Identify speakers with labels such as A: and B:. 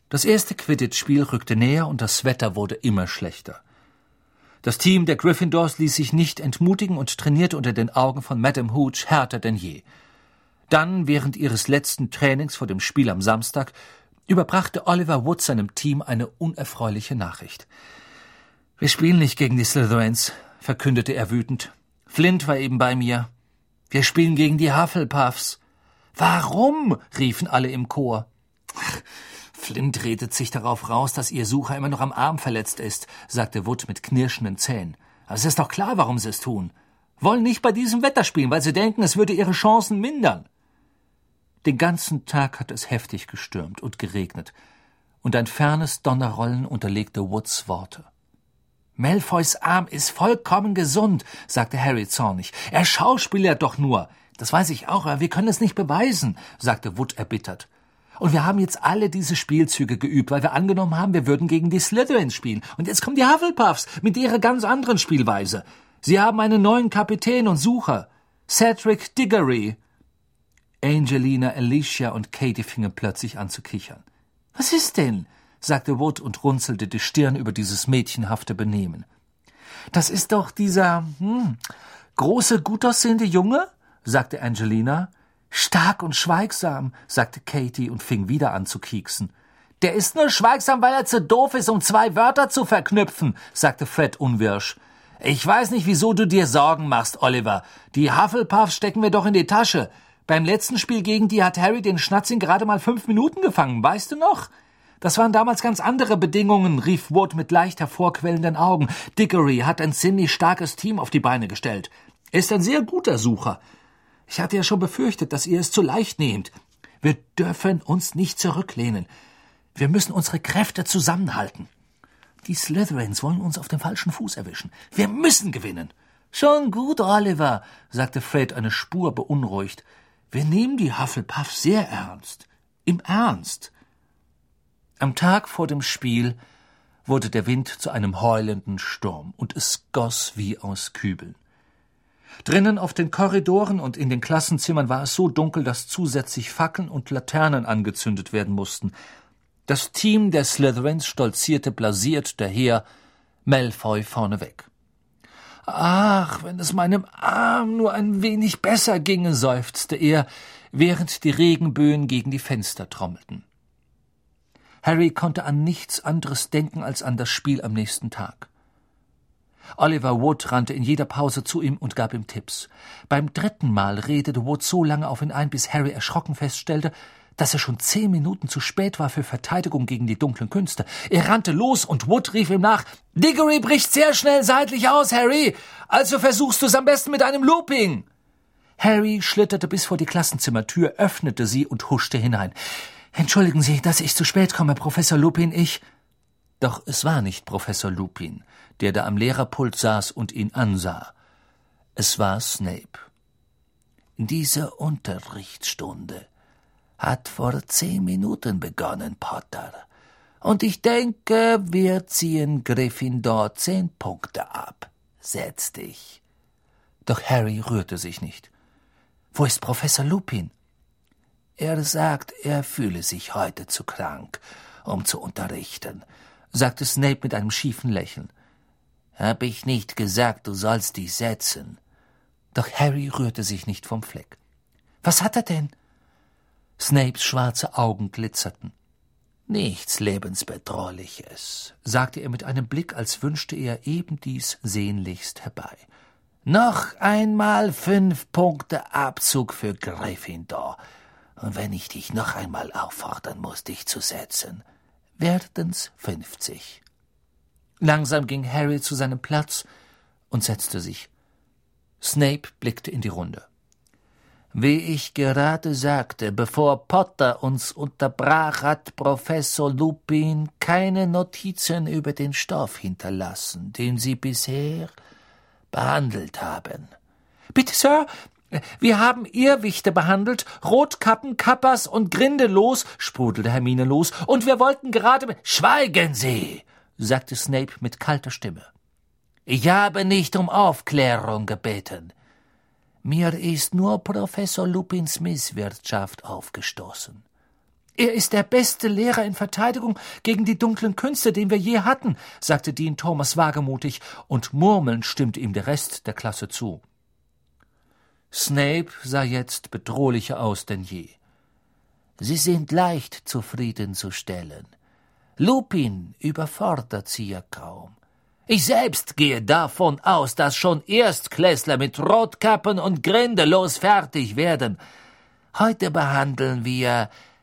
A: Das erste Quidditch-Spiel rückte näher und das Wetter wurde immer schlechter. Das Team der Gryffindors ließ sich nicht entmutigen und trainierte unter den Augen von Madame Hooch härter denn je. Dann, während ihres letzten Trainings vor dem Spiel am Samstag, überbrachte Oliver Wood seinem Team eine unerfreuliche Nachricht. »Wir spielen nicht gegen die Slytherins«, verkündete er wütend. »Flint war eben bei mir. Wir spielen gegen die Hufflepuffs.« »Warum?« riefen alle im Chor. »Flint redet sich darauf raus, dass ihr Sucher immer noch am Arm verletzt ist«, sagte Wood mit knirschenden Zähnen. »Aber es ist doch klar, warum sie es tun. Wollen nicht bei diesem Wetter spielen, weil sie denken, es würde ihre Chancen mindern.« Den ganzen Tag hat es heftig gestürmt und geregnet, und ein fernes Donnerrollen unterlegte Woods Worte. »Malfoys Arm ist vollkommen gesund«, sagte Harry zornig. »Er schauspielert doch nur.« »Das weiß ich auch, aber wir können es nicht beweisen«, sagte Wood erbittert. »Und wir haben jetzt alle diese Spielzüge geübt, weil wir angenommen haben, wir würden gegen die Slytherins spielen. Und jetzt kommen die Hufflepuffs mit ihrer ganz anderen Spielweise. Sie haben einen neuen Kapitän und Sucher, Cedric Diggory.« Angelina, Alicia und Katie fingen plötzlich an zu kichern. »Was ist denn?« sagte Wood und runzelte die Stirn über dieses mädchenhafte Benehmen. »Das ist doch dieser, große, gut aussehende Junge?« sagte Angelina. »Stark und schweigsam«, sagte Katie und fing wieder an zu kieksen. »Der ist nur schweigsam, weil er zu doof ist, um 2 Wörter zu verknüpfen«, sagte Fred unwirsch. »Ich weiß nicht, wieso du dir Sorgen machst, Oliver. Die Hufflepuffs stecken wir doch in die Tasche. Beim letzten Spiel gegen die hat Harry den Schnatzing gerade mal 5 Minuten gefangen, weißt du noch? Das waren damals ganz andere Bedingungen«, rief Wood mit leicht hervorquellenden Augen. »Diggory hat ein ziemlich starkes Team auf die Beine gestellt. Er ist ein sehr guter Sucher. Ich hatte ja schon befürchtet, dass ihr es zu leicht nehmt. Wir dürfen uns nicht zurücklehnen. Wir müssen unsere Kräfte zusammenhalten. Die Slytherins wollen uns auf dem falschen Fuß erwischen. Wir müssen gewinnen.« »Schon gut, Oliver«, sagte Fred eine Spur beunruhigt. »Wir nehmen die Hufflepuffs sehr ernst. Im Ernst.« Am Tag vor dem Spiel wurde der Wind zu einem heulenden Sturm, und es goss wie aus Kübeln. Drinnen auf den Korridoren und in den Klassenzimmern war es so dunkel, dass zusätzlich Fackeln und Laternen angezündet werden mussten. Das Team der Slytherins stolzierte blasiert daher, Malfoy vorneweg. »Ach, wenn es meinem Arm nur ein wenig besser ginge«, seufzte er, während die Regenböen gegen die Fenster trommelten. Harry konnte an nichts anderes denken als an das Spiel am nächsten Tag. Oliver Wood rannte in jeder Pause zu ihm und gab ihm Tipps. Beim 3. Mal redete Wood so lange auf ihn ein, bis Harry erschrocken feststellte, dass er schon 10 Minuten zu spät war für Verteidigung gegen die dunklen Künste. Er rannte los und Wood rief ihm nach: »Diggory bricht sehr schnell seitlich aus, Harry! Also versuchst du's am besten mit einem Looping!« Harry schlitterte bis vor die Klassenzimmertür, öffnete sie und huschte hinein. »Entschuldigen Sie, dass ich zu spät komme, Professor Lupin, Doch es war nicht Professor Lupin, der da am Lehrerpult saß und ihn ansah. Es war Snape. »Diese Unterrichtsstunde hat vor 10 Minuten begonnen, Potter. Und ich denke, wir ziehen Gryffindor 10 Punkte ab. Setz dich.« Doch Harry rührte sich nicht. »Wo ist Professor Lupin?« »Er sagt, er fühle sich heute zu krank, um zu unterrichten«, sagte Snape mit einem schiefen Lächeln. »Hab ich nicht gesagt, du sollst dich setzen?« Doch Harry rührte sich nicht vom Fleck. »Was hat er denn?« Snapes schwarze Augen glitzerten. »Nichts Lebensbedrohliches«, sagte er mit einem Blick, als wünschte er eben dies sehnlichst herbei. »Noch einmal 5 Punkte Abzug für Gryffindor. Und wenn ich dich noch einmal auffordern muss, dich zu setzen, werden's 50. Langsam ging Harry zu seinem Platz und setzte sich. Snape blickte in die Runde. »Wie ich gerade sagte, bevor Potter uns unterbrach, hat Professor Lupin keine Notizen über den Stoff hinterlassen, den Sie bisher behandelt haben.« »Bitte, Sir, wir haben Irrwichte behandelt, Rotkappen, Kappas und Grindelos«, sprudelte Hermine los, »und wir wollten gerade...« »Schweigen Sie«, sagte Snape mit kalter Stimme. »Ich habe nicht um Aufklärung gebeten. Mir ist nur Professor Lupins Misswirtschaft aufgestoßen. Er ist der beste Lehrer in Verteidigung gegen die dunklen Künste, den wir je hatten, sagte Dean Thomas wagemutig, und murmelnd stimmte ihm der Rest der Klasse zu. Snape sah jetzt bedrohlicher aus denn je. »Sie sind leicht zufriedenzustellen. Lupin überfordert sie ja kaum. Ich selbst gehe davon aus, dass schon Erstklässler mit Rotkappen und Grindelos fertig werden. Heute behandeln wir